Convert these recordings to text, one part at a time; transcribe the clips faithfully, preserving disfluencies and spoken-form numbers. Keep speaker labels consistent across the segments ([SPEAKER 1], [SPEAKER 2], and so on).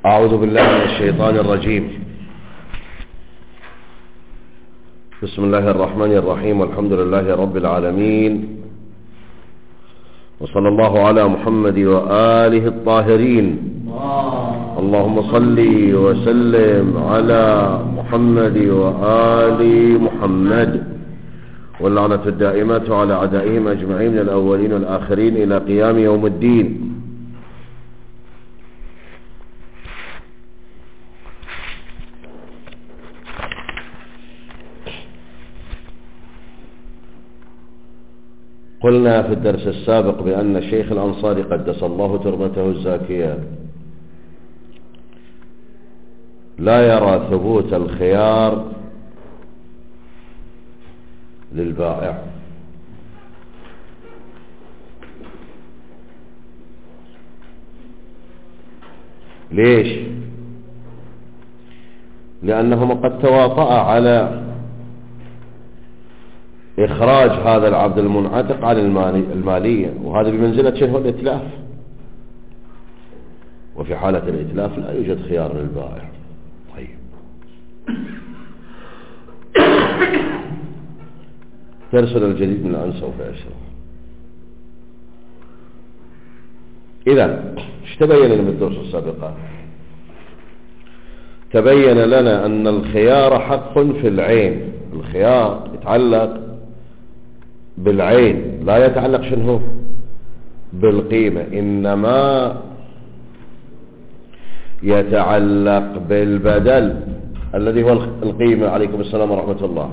[SPEAKER 1] أعوذ بالله من الشيطان الرجيم. بسم الله الرحمن الرحيم، والحمد لله رب العالمين، وصلى الله على محمد وآله الطاهرين. اللهم صل وسلم على محمد وآل محمد، واللعنة الدائمة على أعدائهم أجمعين من الأولين والآخرين إلى قيام يوم الدين. قلنا في الدرس السابق بأن الشيخ الأنصاري قدس الله تربته الزاكية لا يرى ثبوت الخيار للبائع، ليش؟ لأنهما قد تواطأ على إخراج هذا العبد المنعتق عن المالية، وهذا بمنزلة شنو؟ الإتلاف. وفي حالة الإتلاف لا يوجد خيار للبائع. طيب، ترسل الجديد من الآن سوف يشرح. إذن ايش تبين لنا من الدروس السابقة؟ تبين لنا أن الخيار حق في العين. الخيار يتعلق بالعين، لا يتعلق شنو؟ بالقيمة، إنما يتعلق بالبدل الذي هو القيمة. عليكم السلام ورحمة الله.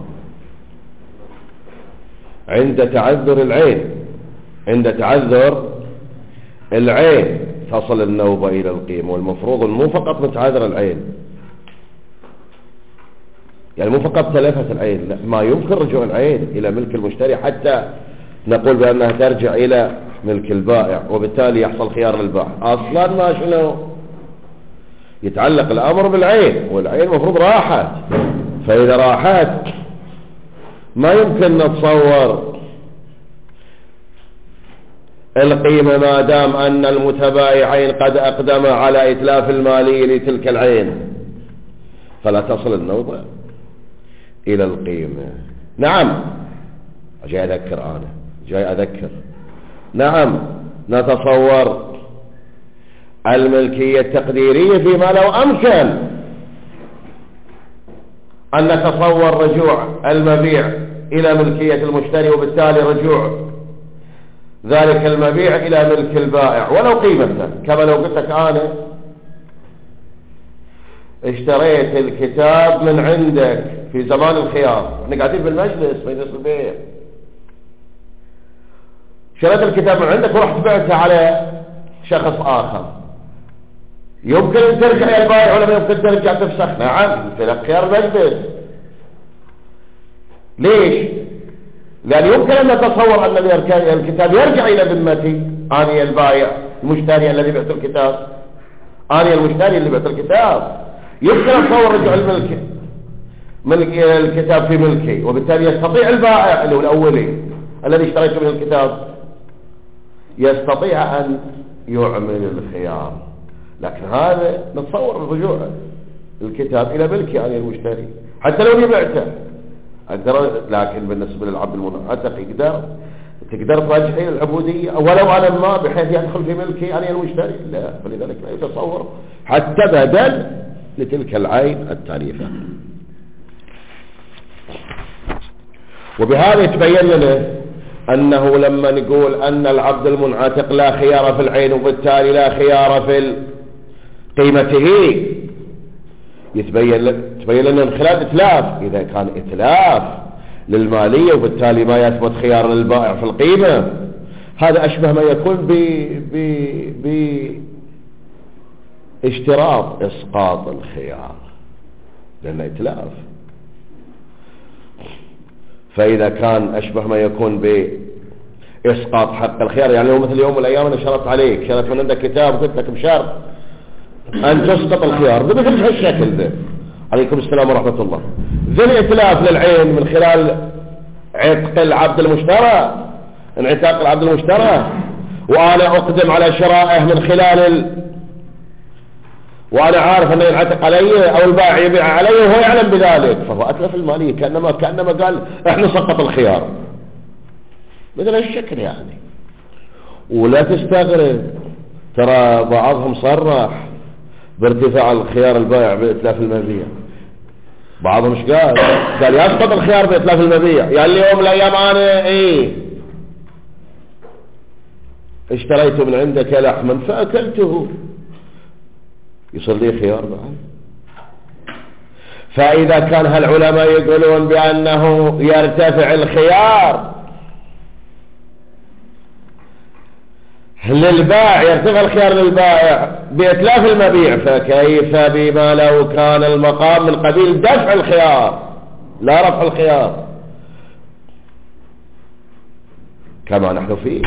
[SPEAKER 1] عند تعذر العين عند تعذر العين تصل النوبة إلى القيمة، والمفروض مو فقط متعذر العين، يعني مو فقط تلفت العين، لا، ما يمكن رجوع العين إلى ملك المشتري حتى نقول بأنها ترجع إلى ملك البائع، وبالتالي يحصل خيار للبائع. أصلا ما شنو يتعلق الأمر بالعين، والعين مفروض راحت، فإذا راحت ما يمكن نتصور القيمة ما دام أن المتبايعين قد أقدم على إتلاف المالي لتلك العين، فلا تصل النوبة إلى القيمة. نعم، جاي أذكر أنا جاي أذكر نعم، نتصور الملكية التقديرية فيما لو أمكن أن نتصور رجوع المبيع إلى ملكية المشتري، وبالتالي رجوع ذلك المبيع إلى ملك البائع ولو قيمته. كما لو قلت لك أنا اشتريت الكتاب من عندك في زمان الخيار، احنا قاعدين بالمجلس مجلس البيع، شريت الكتاب من عندك ورحت بعته على شخص آخر، يمكن أن ترجع يا البائع ولا ما يمكن ترجع تفسخ؟ نعم، في خيار المجلس. ليش؟ لأن يمكن أن نتصور أن الكتاب يرجع إلى ذمتي أنا البائع المشتري الذي بعت الكتاب، أنا المشتري اللي بعت الكتاب، يمكن أن أتصور رجوع الملك ملك الكتاب في ملكي، وبالتالي يستطيع البائع اللي هو الأولي الذي اشتريت منه الكتاب يستطيع أن يعمل الخيار. لكن هذا نتصور رجوع الكتاب إلى ملكي أنا المشتري حتى لو بعته أقدر، لكن بالنسبة للعبد المنعتق يقدر تقدر تراجعين العبودية ولو على ما بحيث يدخل في ملكي أنا المشتري، لا، فلذلك لا يتصور حتى بدل لتلك العين التالفة. وبهذا يتبين لنا أنه لما نقول أن العبد المنعتق لا خيار في العين وبالتالي لا خيار في قيمته، يتبين تبين لنا من خلال إتلاف. إذا كان إتلاف للمالية وبالتالي ما يثبت خيار للبائع في القيمة، هذا أشبه ما يكون ب ب باشتراط إسقاط الخيار، لأنه إتلاف. فإذا كان أشبه ما يكون بإسقاط حق الخيار، يعني لو مثل يوم من الأيام أنا شرطت عليك، شرطت من عندك كتاب وقلت لك بشرط أن تسقط الخيار، ده مثل هالشكل ده. عليكم السلام ورحمة الله. ذي الإتلاف للعين من خلال عتق العبد المشترى، انعتاق العبد المشترى، وأنا أقدم على شرائه من خلال وأنا عارف أنه ينعتق علي أو البائع يبيع علي وهو يعلم بذلك، فهو أتلف المالية، كأنما, كأنما قال إحنا سقط الخيار مثل الشكل يعني. ولا تستغرب، ترى بعضهم صرح بارتفاع الخيار البائع بإتلاف المبيع. بعضهم ايش قال؟ قال يسقط الخيار بإتلاف المبيع، يعني اليوم الأيام أنا إيه اشتريت من عندك لحما فأكلته، يصير لي خيار بعد. فإذا كان هالعلماء يقولون بأنه يرتفع الخيار للبائع، يرتفع الخيار للبائع بإتلاف المبيع، فكيف بما لو كان المقام من قبيل دفع الخيار لا رفع الخيار كما نحن فيه.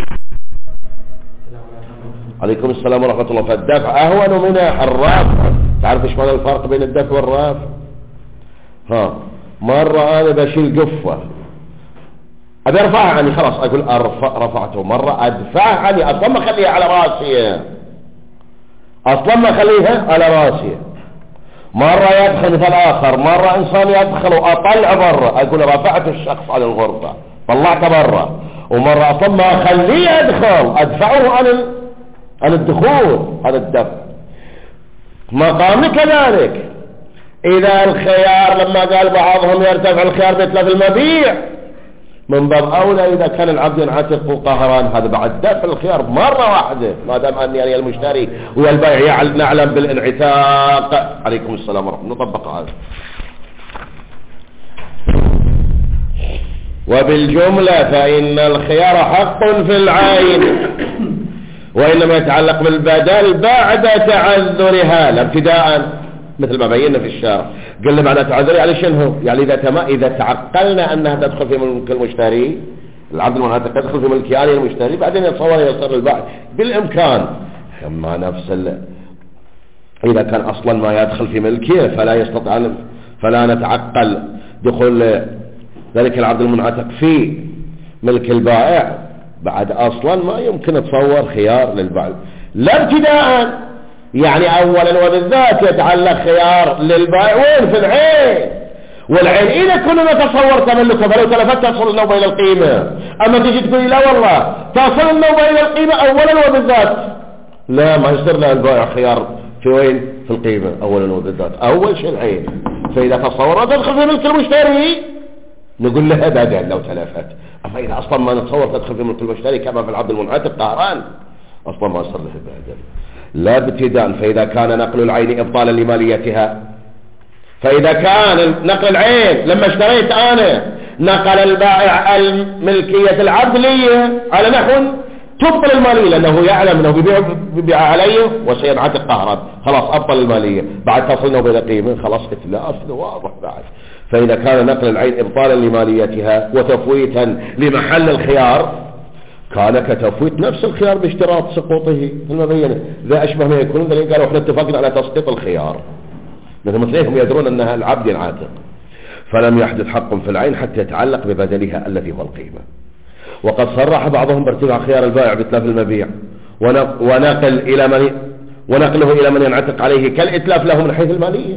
[SPEAKER 1] عليكم السلام ورحمة الله. فالدفع أهون من الرافع. تعرف ايش معنى الفرق بين الدفع والرافع؟ ها مرة أنا بشيل قفة أبي أرفعها عني، خلاص أقول أرفع رفعته. مرة أدفعها عني، أصلا ما أخليها على راسي، أصلا ما أخليها على راسي. مرة يدخل مثل آخر، مرة إنسان يدخل وأطلع برا، أقول رفعت الشخص عن الغرفة طلعته برا. ومرة أصلا ما أخليه يدخل، أدفعه عن عن الدخول، عن الدفع. مقامي كذلك. إذا الخيار لما قال بعضهم يرتفع الخيار بإتلاف المبيع، من باب أولى إذا كان العبد ينعتق قهران، هذا بعد دفع الخيار مرة واحدة، ما دام أني يعني المشتري ويا البائع نعلم بالانعتاق. عليكم السلام ورحمة الله. نطبق هذا. وبالجملة فإن الخيار حق في العين، وإنما يتعلق بالبدل بعد تعذرها لا ابتداء، مثل ما بينا في الشارع. قلنا معنى تعذر يعني شنو؟ يعني إذا تما إذا تعقلنا أنها تدخل في ملك المشتري، العبد المنعتق تدخل في ملك آلي المشتري، بعدين يتصور يصير البائع بالإمكان. أما نفس ال... إذا كان أصلا ما يدخل في ملكه فلا يستطيع، فلا نتعقل دخول ذلك العبد المنعتق في ملك البائع، بعد أصلا ما يمكن تصور خيار للبائع لا ابتداء. يعني أولا وبالذات يتعلق خيار للبائع وين؟ في العين. والعين إذا كنا نتصور تملكها فلو تلفت تصل النوبة إلى القيمة. أما تجي تقول لا والله تصل النوبة إلى القيمة أولا وبالذات، لا ما يصير لها البائع خيار في وين؟ في القيمة أولا وبالذات، أول شيء العين. فإذا تصور تدخل في ملك المشتري نقول لها بدل لو تلفت. أما إذا أصلا ما نتصور تدخل في ملك المشتري كما في العبد المنعتق قهران، أصلا ما يصير لها بدل لا ابتداء. فإذا كان نقل العين إبطالا لماليتها، فإذا كان نقل العين لما اشتريت أنا نقل البائع الملكية العبد لي على نحو تبطل المالية، لأنه يعلم أنه بيبيع, بيبيع علي وسينعتق قهرا، خلاص أبطل المالية بعد تصلنا بلا قيمة، خلاص إتلاف واضح بعد. فإذا كان نقل العين إبطالا لماليتها وتفويتا لمحل الخيار، كان كتفويت نفس الخيار باشتراط سقوطه المبينة. ذا أشبه ما يكون ذلك قالوا احنا اتفقنا على تسقيط الخيار، مثل مثلهم يدرون أنها العبد ينعتق، فلم يحدث حق في العين حتى يتعلق ببدلها الذي هو القيمة. وقد صرح بعضهم بارتفاع خيار البائع بإتلاف المبيع ونقل إلى من ونقله إلى من ينعتق عليه كالإتلاف له من حيث المالية،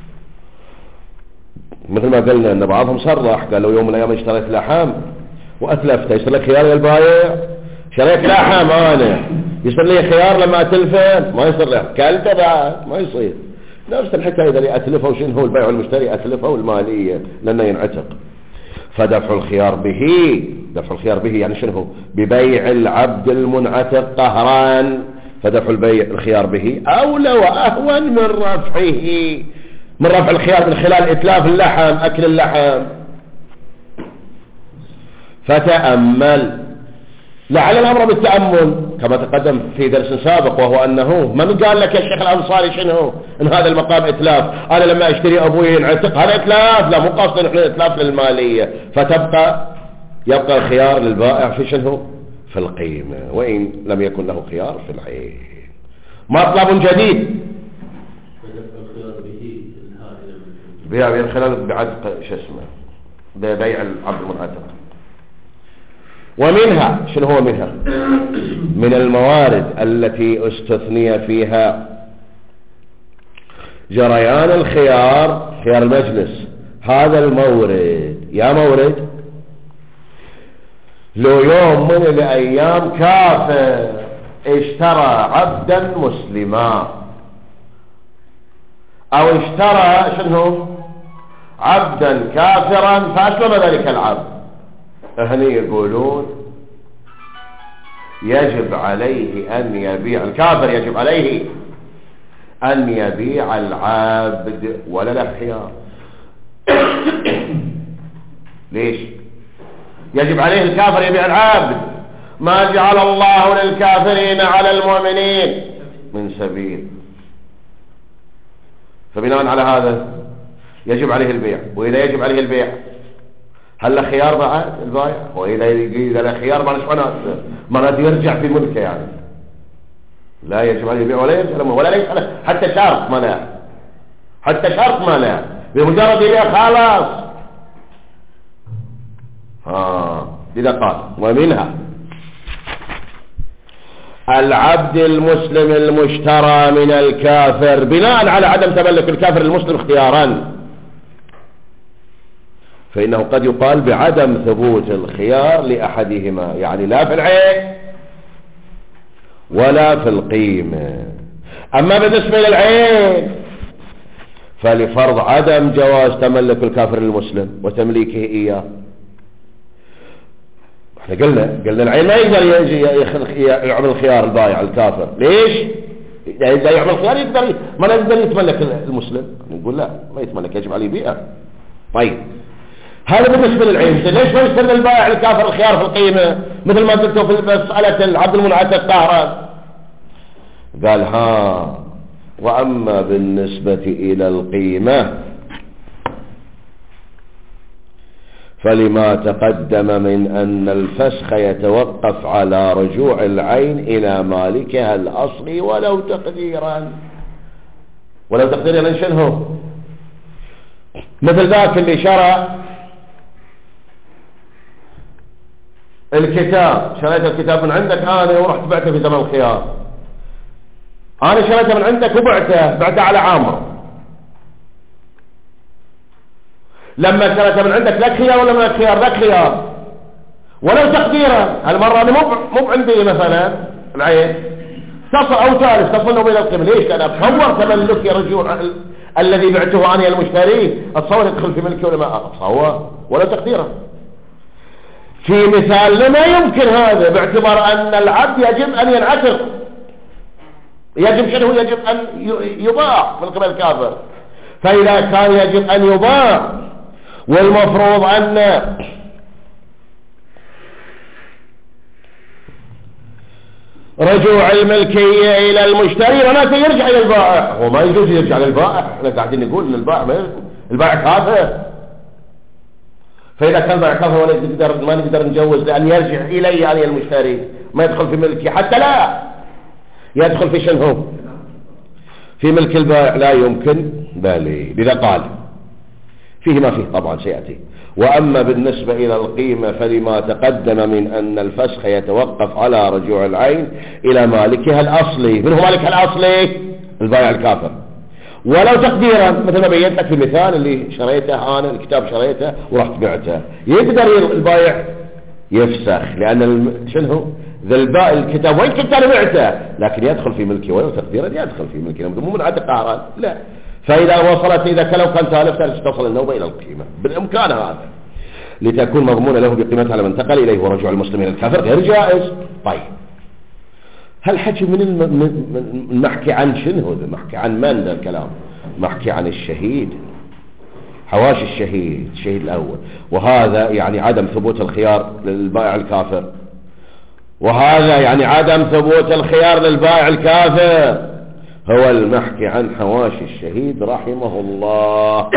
[SPEAKER 1] مثل ما قلنا أن بعضهم صرح قالوا يوم من الأيام اشتريت لحام وأتلفت، يصير لك خيار للبائع؟ شريت لحم أنا يصير لي خيار لما أتلفه؟ ما يصير له. كلته بعد ما يصير. نفس الحكاية إذا أتلفه وشنه هو البائع والمشتري أتلفه والمالية لأنه ينعتق. فدفع الخيار به، دفع الخيار به يعني شنو؟ ببيع العبد المنعتق قهران، فدفع البيع الخيار به أولى وأهون من رفعه، من رفع الخيار من خلال إتلاف اللحم، أكل اللحم. فتأمل، لعل الأمر بالتأمل كما تقدم في درس سابق، وهو أنه من قال لك يا شيخ الأنصاري شنو إن هذا المقام إتلاف؟ أنا لما أشتري أبوي ينعتق هذا إتلاف، لا مو قصد نحن إتلاف للمالية. فتبقى يبقى الخيار للبائع في شنو؟ في القيمة، وإن لم يكن له خيار في العين. مطلب جديد بيع من خلال بعد شو اسمه ببيع العبد المنعتق. ومنها شنو هو منها؟ من الموارد التي استثني فيها جريان الخيار، خيار المجلس، هذا المورد. يا مورد لو يوم من الأيام كافر اشترى عبدا مسلما، أو اشترى شنو عبدا كافرا فأسلم ذلك العبد، هني يقولون يجب عليه أن يبيع الكافر، يجب عليه أن يبيع العبد ولا له خيار. ليش يجب عليه الكافر يبيع العبد؟ ما جعل الله للكافرين على المؤمنين من سبيل، فبناء على هذا يجب عليه البيع. وإذا يجب عليه البيع هل له خيار بعد البائع؟ وإذا له خيار ما نشعنات مرات يرجع في ملكه، يعني لا يجب عليه البيع ولا يرجع ولا ليس له حتى شرط منع، حتى شرط منع، بمجرد يبيع خلاص. ها إذا قال ومنها العبد المسلم المشترى من الكافر بناء على عدم تملك الكافر المسلم اختيارا، فإنه قد يقال بعدم ثبوت الخيار لأحدهما، يعني لا في العين ولا في القيمة. أما بالنسبة للعين فلفرض عدم جواز تملك الكافر المسلم وتمليكه إياه. احنا قلنا قلنا العين ما يقدر يجي يعمل خيار البائع الكافر. ليش؟ إذا يعمل خيار يقدر ما يقدر يتملك المسلم، نقول لا ما يتملك، يجب عليه بيئة. طيب هذا بالنسبة للعين. ليش ما يستنى البائع الكافر الخيار في القيمة مثل ما قلتوا في مسألة العبد المنعتق الطاهرة؟ قال ها وأما بالنسبة إلى القيمة فلما تقدم من أن الفسخ يتوقف على رجوع العين إلى مالكها الأصلي ولو تقديرا. ولو تقديرا شنو؟ مثل ذاك اللي شرى الكتاب، شريت الكتاب من عندك أنا ورحت بعته في زمن الخيار، أنا شريته من عندك وبعته بعته على عامر، لما شريته من عندك لك خيار ولا لك خيار؟ لك خيار ولو تقديرا. هالمرة أنا مو مو عندي مثلا العين تصل أو ثالث تصل إلى القيمة. ليش؟ لأن أتصور تملكي رجوع الذي بعته أنا المشتري، أتصور يدخل في ملكي ولا ما أتصور ولو تقديرا. في مثال لما يمكن هذا باعتبار أن العبد يجب أن ينعتق، يجب شنو؟ يجب أن يباع من قبل الكافر. فإذا كان يجب أن يباع والمفروض أن رجوع الملكية إلى المشتري وما سيرجع إلى البائع، هو ما يجوز يرجع للبائع. احنا قاعدين نقول ان البائع ما البائع كافر، فإذا كان البائع كافر ولا نقدر ما نقدر نجوز لأن يرجع إلي يعني المشتري، ما يدخل في ملكي، حتى لا يدخل في شنو؟ في ملك البائع لا يمكن. بالي لذا قال فيه ما فيه طبعا سيأتي. وأما بالنسبة إلى القيمة فلما تقدم من أن الفسخ يتوقف على رجوع العين إلى مالكها الأصلي. من هو مالكها الأصلي؟ البائع الكافر. ولو تقديرا مثل ما بينت لك في المثال اللي شريته أنا الكتاب شريته ورحت بعته، يقدر البائع يفسخ لأن شنو ذا البائع الكتاب وين كنت أنا بعته، لكن يدخل في ملكي ولو تقديرا يدخل في ملكي، مو من عدد قهران لا. فإذا وصلت إذا لو كان تالف تصل النوبة إلى القيمة بالإمكان هذا لتكون مضمونة له بقيمتها على من انتقل إليه، ورجوع المسلمين الكافر غير جائز. طيب هل حكي من المحكي عن شنو هذا؟ محكي عن من ذا الكلام؟ محكي عن الشهيد، حواشي الشهيد، الشهيد الأول. وهذا يعني عدم ثبوت الخيار للبائع الكافر، وهذا يعني عدم ثبوت الخيار للبائع الكافر. هو المحكي عن حواشي الشهيد رحمه الله.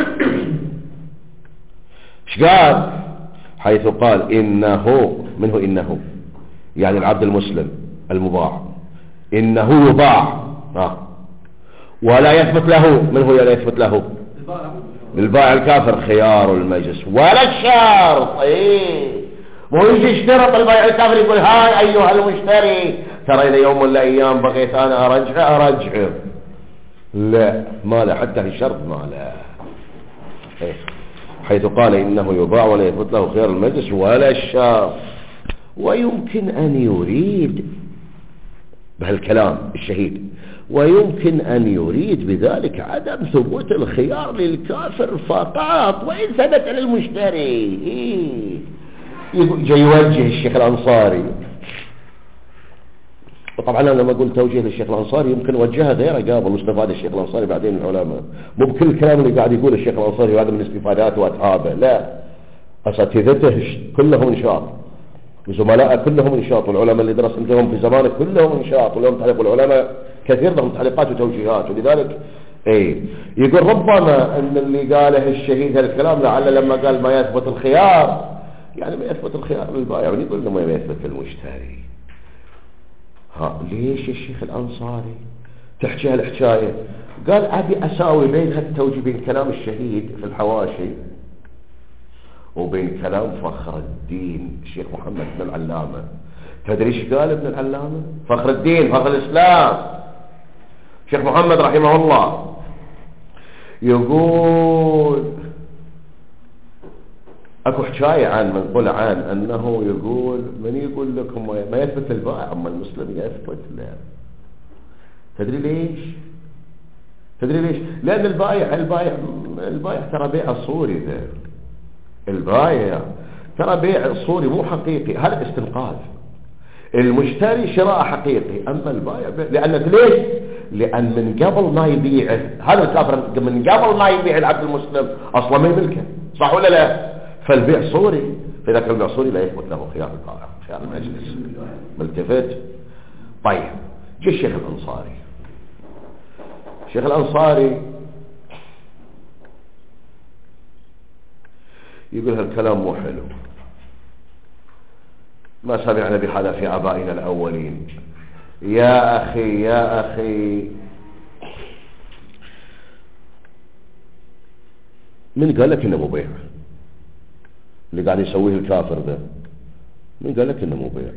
[SPEAKER 1] ايش قال؟ حيث قال إنه، منه إنه يعني العبد المسلم المباع، إنه يباع آه. ولا يثبت له، من هو لا يثبت له؟ البائع الكافر خيار المجلس ولا الشرط. ايه مو يجي يشترط البائع الكافر يقول هاي أيها المشتري ترى إذا يوم من الأيام بغيت أنا أرجع أرجع، لا ما له، حتى في الشرط ما له، حيث قال إنه يباع ولا يثبت له خيار المجلس ولا الشرط. ويمكن أن يريد بهالكلام الشهيد، ويمكن أن يريد بذلك عدم ثبوت الخيار للكافر فقط وإن ثبت للمشتري. إيه؟ جاي يوجه الشيخ الأنصاري، وطبعا أنا لما قلت توجيه للشيخ الأنصاري يمكن وجهها غيره قابل واستفاد الشيخ الأنصاري بعدين من العلماء، مو بكل الكلام اللي قاعد يقول الشيخ الأنصاري هذا من استفاداته وأتعابه، لا، أساتذته كلهم إنشاط، وزملاء كلهم إنشاط، والعلماء اللي درس عندهم في زمانه كلهم إنشاط، ولهم تعليق، والعلماء كثير لهم تعليقات وتوجيهات. ولذلك ايه يقول ربما ان اللي قاله الشهيد هالكلام لعل لما قال ما يثبت الخيار يعني ما يثبت الخيار للبائع، ونقول له ما يثبت للمشتري. ها ليش الشيخ الأنصاري تحكي هالحكاية؟ قال أبي أساوي بين هالتوجيه بين كلام الشهيد في الحواشي وبين كلام فخر الدين الشيخ محمد بن العلامة. تدري ايش قال ابن العلامة؟ فخر الدين فخر الإسلام الشيخ محمد رحمه الله يقول اكو حكاية عن من قل عن انه يقول من يقول لكم ما يثبت البائع اما المسلم يثبت لا. تدري ليش؟ تدري ليش؟ لان البائع البائع البائع ترى بيع صوري ذا، البائع ترى بيع صوري مو حقيقي، هذا استنقاذ. المشتري شراء حقيقي، اما البائع لان ليش؟ لان من قبل ما يبيع هذا الكافر، من قبل ما يبيع العبد المسلم اصلا ما يملكه، صح ولا لا؟ فالبيع صوري، فاذا كان البيع صوري لا يثبت له خيار البائع خيار المجلس. ملتفت؟ طيب جه الشيخ الأنصاري. الشيخ الأنصاري يقول هالكلام مو حلو، ما سمعنا بهذا في آبائنا الأولين. يا أخي يا أخي من قال لك إنه مو بيع؟ اللي قاعد يسويه الكافر ذا من قال لك إنه مو بيع؟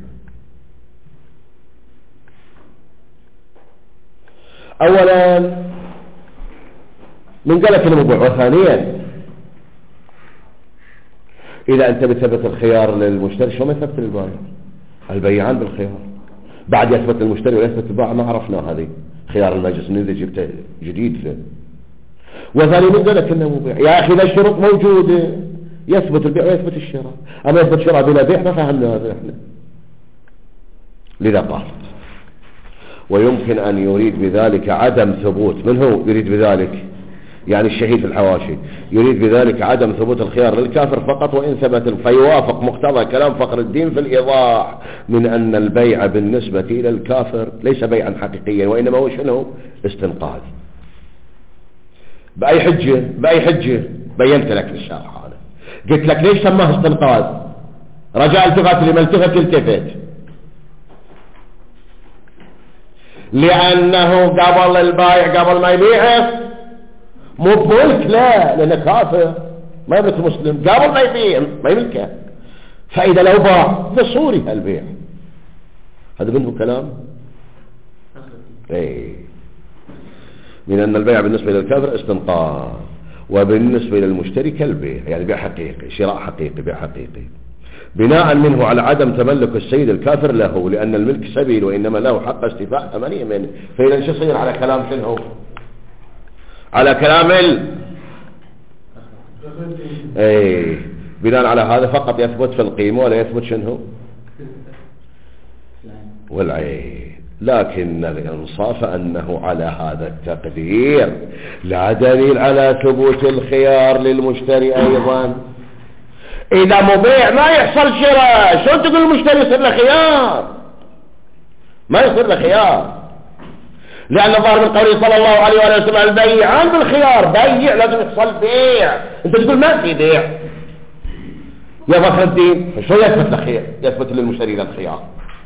[SPEAKER 1] أولا من قال لك إنه مو بيع، وثانيا إذا أنت بتثبت الخيار للمشتري شو ما يثبت للبائع؟ البيعان بالخيار، بعد يثبت للمشتري ويثبت للبائع ما عرفنا هذه خيار المجلس من اللي جبته جديد له. وثاني من قال لك إنه مو بيع؟ يا أخي لا الشروط موجودة، يثبت البيع ويثبت الشراء، أما يثبت الشراء بلا بيع ما فهمنا هذا احنا. لذا قال ويمكن أن يريد بذلك عدم ثبوت، من هو يريد بذلك؟ يعني الشهيد في الحواشي يريد بذلك عدم ثبوت الخيار للكافر فقط وإن ثبت، فيوافق مقتضى كلام فخر الدين في الإيضاح من أن البيع بالنسبة إلى الكافر ليس بيعا حقيقيا وإنما هو شنو؟ استنقاذ. بأي حجة؟ بأي حجة؟ بينت لك الشرح هذا، قلت لك ليش سماه استنقاذ؟ رجاء التفت لما التفت التفت، لأنه قبل البائع قبل ما يبيعه مو بملك، لا لأنه كافر ما يملك مسلم، قبل ما يبيع ما يملكه، فإذا لو باع فصوري هالبيع. هذا منه كلام ايه من أن البيع بالنسبة للكافر استنقاذ وبالنسبة للمشتري كالبيع، يعني بيع حقيقي، شراء حقيقي، بيع حقيقي، بناء منه على عدم تملك السيد الكافر له، لأن الملك سبيل وإنما له حق استيفاء ثمانية منه. فإذا شو يصير على كلام شنو؟ على كلام ال ايه بناء على هذا فقط يثبت في القيمة ولا يثبت شنو؟ والعين. لكن الإنصاف أنه على هذا التقدير لا دليل على ثبوت الخيار للمشتري أيضا. إذا مبيع ما يحصل شراء، شو تقول المشتري يصير له خيار؟ ما يصير له خيار، لأن الظاهر من قوله صلى الله عليه وآله وسلم البيعان بالخيار، بيع لازم يحصل بيع، أنت تقول ما في بيع يا فخر الدين، شو يثبت له خيار؟ يثبت للمشتري للخيار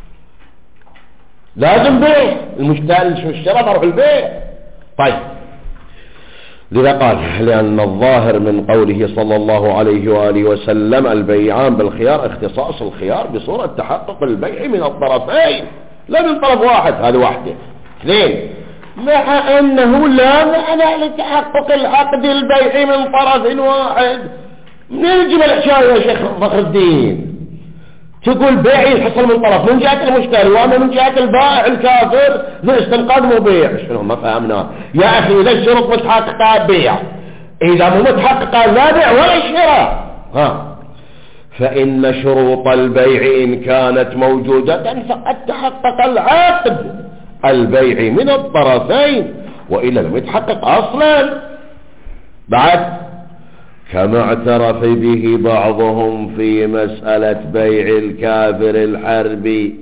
[SPEAKER 1] لازم بيع، المشتري شو الشراء بروح البيع. طيب لذا قال لأن الظاهر من قوله صلى الله عليه وآله وسلم البيعان بالخيار اختصاص الخيار بصورة تحقق البيع من الطرفين لا من طرف واحد. هذا واحدة. اثنين مع أنه لا معنى لتحقق العقد البيعي من طرف واحد. من يجب الحشاية يا شيخ فخر الدين؟ تقول بيعي يحصل من طرف من جهة المشتري وأما من جهة البائع الكافر ذو استنقاذ مبيع. شنو ما فهمنا يا أخي؟ إذا الشروط متحققة بيع، إذا مو متحققة لا بيع ولا شراء. ها، فإن شروط البيع إن كانت موجودة فقد تحقق العقد البيعي من الطرفين، وإلا لم يتحقق أصلا. بعد كما اعترف به بعضهم في مسألة بيع الكافر الحربي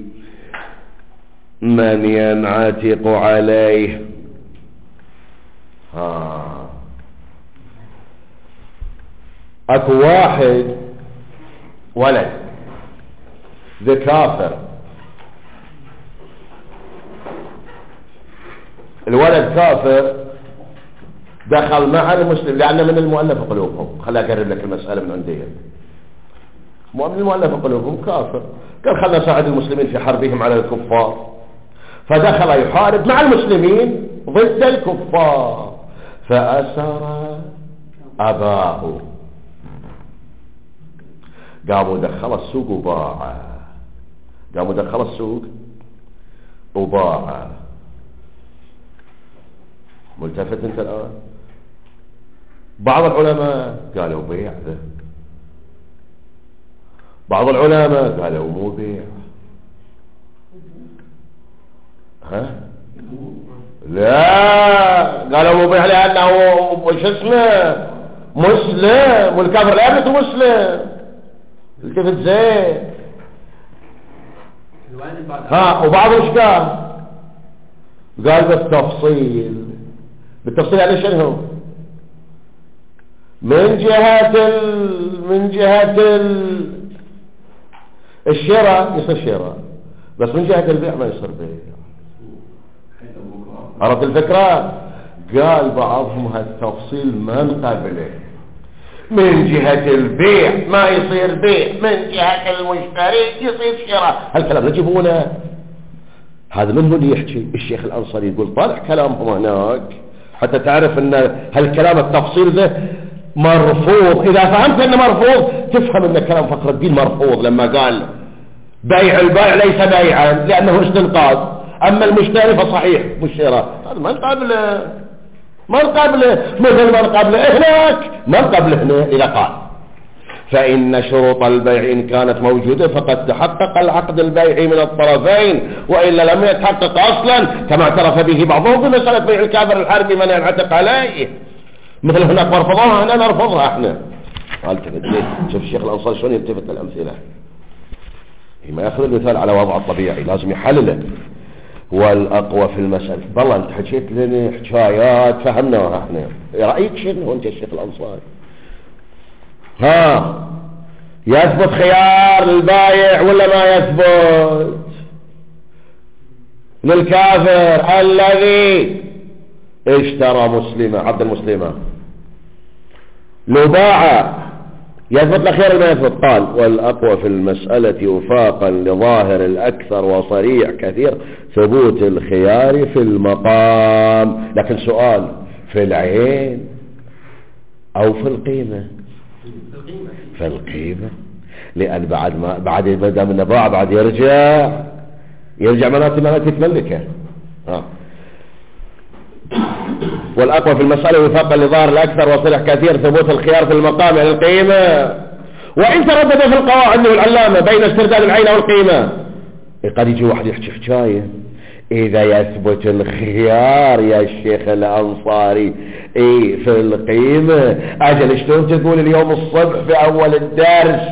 [SPEAKER 1] من ينعتق عليه. ها، اكو واحد ولد ذا كافر، الولد كافر دخل مع المسلم، لأن من المؤلف قلوبهم. خلي أقرب لك المسألة من عندي. من المؤلف قلوبهم كافر، قال خلنا نساعد المسلمين في حربهم على الكفار، فدخل يحارب مع المسلمين ضد الكفار، فأسر أباه، قاموا دخل السوق وباع، قاموا دخل السوق وباع. ملتفت انت الآن؟ بعض العلماء قالوا بيع ذا، بعض العلماء قالوا مو بيع. ها؟ لا، قالوا مو بيع لأنه وش اسمه مسلم، والكافر لا يملك مسلم. التفت زين. ها، وبعض ايش قال؟ قال بالتفصيل. بالتفصيل يعني شنو؟ من جهة ال... من جهة ال... الشراء يصير شراء، بس من جهة البيع ما يصير بيع. عرفت الفكرة؟ قال بعضهم هالتفصيل ما نقبله. من جهة البيع ما يصير بيع، من جهة المشتري يصير شراء. هالكلام نجيبونه. هذا من اللي يحكي؟ الشيخ الأنصاري يقول طالع كلامهم هناك حتى تعرف ان هالكلام التفصيل ذا مرفوض. اذا فهمت انه مرفوض تفهم ان كلام فخر الدين مرفوض لما قال بيع البائع ليس بيعا لانه استنقاذ، اما المشتري فصحيح بالشراء. هذا ما نقابله، ما نقابله مثل ما نقابله هناك، ما نقابله هنا. اذا قال فإن شروط البيع إن كانت موجودة فقد تحقق العقد البيعي من الطرفين، وإلا لم يتحقق أصلا، كما اعترف به بعضهم في مسألة بيع الكافر الحربي من ينعتق عليه. مثل هناك مرفضوها، هنا نرفضها احنا. شوف الشيخ الأنصاري شلون يلتفت للأمثلة، ما يأخذ المثال على وضع الطبيعي، لازم يحلله. والأقوى في المسألة. والله أنت حكيت لنا حكايات فهمناها احنا، رأيك شنو أنت الشيخ الأنصاري؟ ها، يثبت خيار للبايع ولا ما يثبت؟ للكافر الذي اشترى مسلمة عبد المسلمة لو باع يثبت الخيار ما يثبت. قال والأقوى في المسألة وفاقا لظاهر الأكثر وصريح كثير ثبوت الخيار في المقام. لكن سؤال، في العين أو في القيمة؟ في القيمة، لأن بعد ما بعد ما دام انه باع بعد يرجع يرجع مناطق ما تتملكه. ها، والأقوى في المسألة وفاقا لظاهر الأكثر وصريح كثير ثبوت الخيار في المقام يعني القيمة. وإن تردد في القواعد العلامة بين استرداد العين والقيمة. قد يجي واحد يحكي حكاية إذا يثبت الخيار يا الشيخ الأنصاري إيه في القيمة، أجل شلون تقول اليوم الصبح في أول الدرس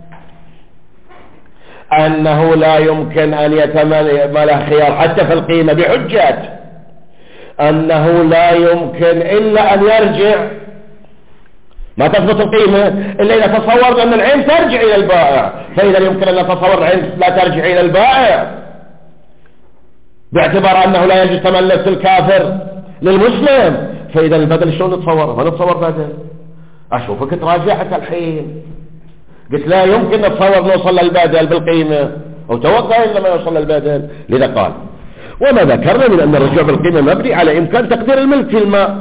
[SPEAKER 1] أنه لا يمكن أن يتمل خيار حتى في القيمة بحجة أنه لا يمكن إلا أن يرجع، ما تثبت القيمة إلا إذا تصورنا أن العين ترجع إلى البائع، فإذا يمكن أن نتصور العين لا ترجع إلى البائع باعتبار أنه لا يجوز تملك الكافر للمسلم، فإذا البدل شلون نتصوره؟ ما نتصور بدل. أشوفك تراجع حتى الحين قلت لا يمكن نتصور نوصل للبدل بالقيمة، أو توقع إلا ما يوصل للبدل. لذا قال وما ذكرنا من أن الرجوع بالقيمة مبني على إمكان تقدير الملك في الماء،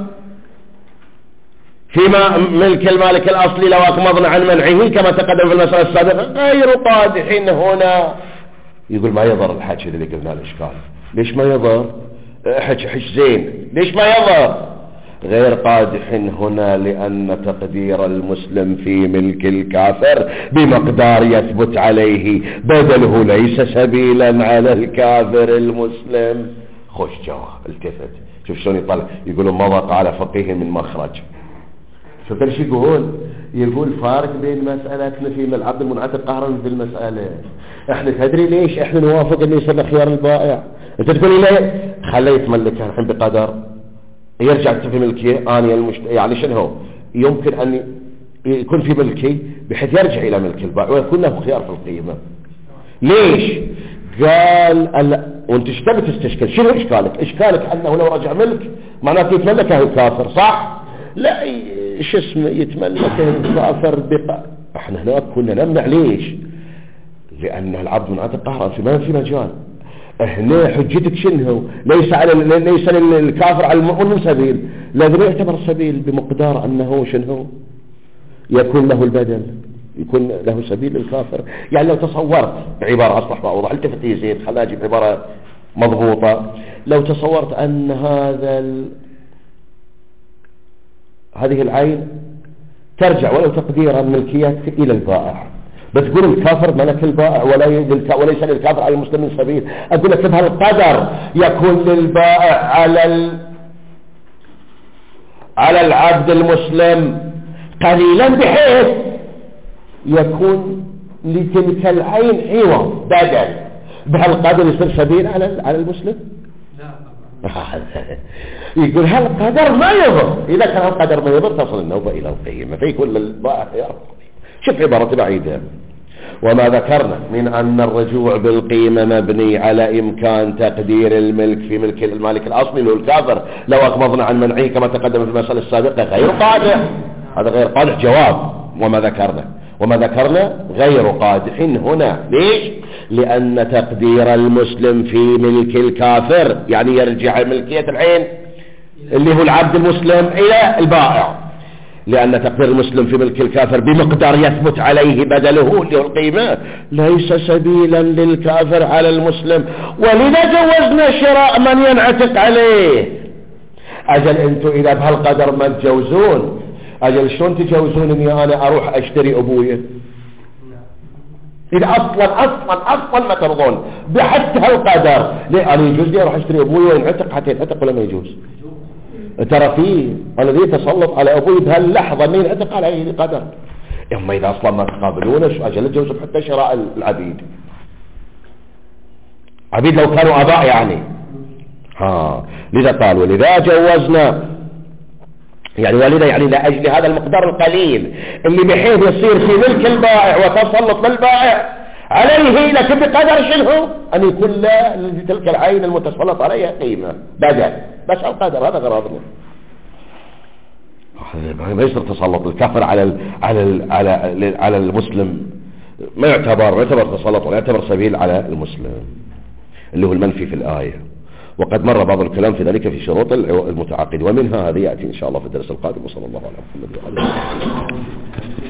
[SPEAKER 1] فيما ملك المالك الأصلي لو أغمضنا عن منعه كما تقدم في المسألة السابقة غير قادح هنا. يقول ما يضر الحكي اللي قلنا الإشكال. ليش ما يضر؟ حكي حش زين، ليش ما يضر؟ غير قادح هنا لأن تقدير المسلم في ملك الكافر بمقدار يثبت عليه بدله ليس سبيلا على الكافر المسلم. خوش جواب التفت، شوف شلون يطلع، يقولون ما وقع على فقيه من مخرج. شوف ايش يقول؟ يقول فارق بين مسألتنا في العبد المنعتق قهرا في المسألة. احنا تدري ليش احنا نوافق ان يصير خيار البائع؟ انت تقول لي خليه يتملكها الحين بقدر يرجع في ملكيه اني المشت... يعني شنو يمكن ان يكون في ملكي بحيث يرجع الى ملك البائع ويكون له خيار في القيمة. ليش؟ قال ال... وانت ايش تبي تستشكل؟ شنو اشكالك؟ اشكالك انه لو رجع ملك معناته يتملكه الكافر، صح؟ لا ايش اسمه يتملكه الكافر بقى. احنا هناك كنا نمنع. ليش؟ لان العبد منعتق قهرا في ما في مجال. هنا حجتك شنو؟ ليس على ليس للكافر على المؤمن سبيل، لازم يعتبر السبيل بمقدار انه شنو يكون له البدل، يكون له سبيل للكافر. يعني لو تصورت بعبارة اصلح واوضح، التفت يزيد خلينا نجيب عبارة مضبوطة. لو تصورت ان هذا ال... هذه العين ترجع ولو تقديرا ملكية الى البائع، بتقول الكافر ملك البائع ولا يلك... وليس للكافر على المسلم سبيل. اقول لك بهالقدر يكون للبائع على ال... على العبد المسلم قليلا بحيث يكون لتلك العين عوض بدل. بهالقدر يصير سبيل على على المسلم؟ يقول هالقدر ما يضر. اذا كان هالقدر ما يضر تصل النوبة الى القيمة فيكون للبائع خيار. شوف عبارة بعيدة. وما ذكرنا من أن الرجوع بالقيمة مبني على إمكان تقدير الملك في ملك المالك الأصلي له الكافر لو أغمضنا عن منعه كما تقدم في المسألة السابقة غير قادح. هذا غير قادح جواب. وما ذكرنا وما ذكرنا غير قادح هنا. ليش؟ لأن تقدير المسلم في ملك الكافر يعني يرجع ملكية العين اللي هو العبد المسلم إلى البائع، لأن تقدير المسلم في ملك الكافر بمقدار يثبت عليه بدله اللي هو القيمة ليس سبيلا للكافر على المسلم، ولذا جوزنا شراء من ينعتق عليه. أجل أنتم إذا بهالقدر ما تجوزون، أجل شلون تجوزون إني أنا أروح أشتري أبويا؟ إذا أصلا أصلا أصلا ما ترضون بحتى هالقدر. ليه أنا يجوز لي أروح أشتري أبويا وينعتق حتى ينعتق ولا ما يجوز؟ ترى فيه الذي يتسلط على أبوي بهاللحظة أنه ينعتق على أي قدر. أما إذا أصلا ما تقابلونه أجل تجوز حتى شراء العبيد. عبيد لو كانوا أباء يعني. ها لذا قال ولذا جوزنا يعني ولذا يعني لأجل هذا المقدار القليل اللي بحيث يصير في ملك البائع وتسلط للبائع عليه لكن بقدر شنو أن يكون لتلك العين المتسلط عليها قيمة بدل بس القدر. هذا غرضنا. ما يصير تسلط الكافر على ال على ال على ال على المسلم، ما يعتبر ما يعتبر تسلط ولا يعتبر سبيل على المسلم اللي هو المنفي في الآية. وقد مر بعض الكلام في ذلك في شروط المتعاقد ومنها هذه يأتي إن شاء الله في الدرس القادم. وصلى الله على محمد وعلى آله وصحبه.